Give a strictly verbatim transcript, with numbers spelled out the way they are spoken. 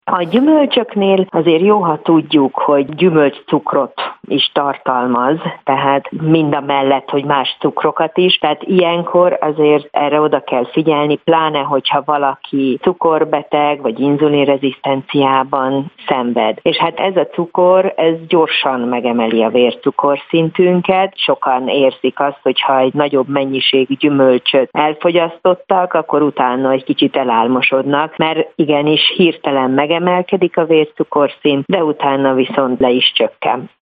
A gyümölcsöknél azért jó, ha tudjuk, hogy gyümölcscukrot is tartalmaz, tehát mind a mellett, hogy más cukrokat is, tehát ilyenkor azért erre oda kell figyelni, pláne, hogyha valaki cukorbeteg vagy inzulinrezisztenciában szenved. És hát ez a cukor, ez gyorsan megemeli a vércukorszintünket, sokan érzik azt, hogyha egy nagyobb mennyiségű gyümölcsöt elfogyasztottak, akkor utána egy kicsit elálmosodnak, mert igenis hirtelen megemelkedik a vércukorszint, de utána viszont le is csökken.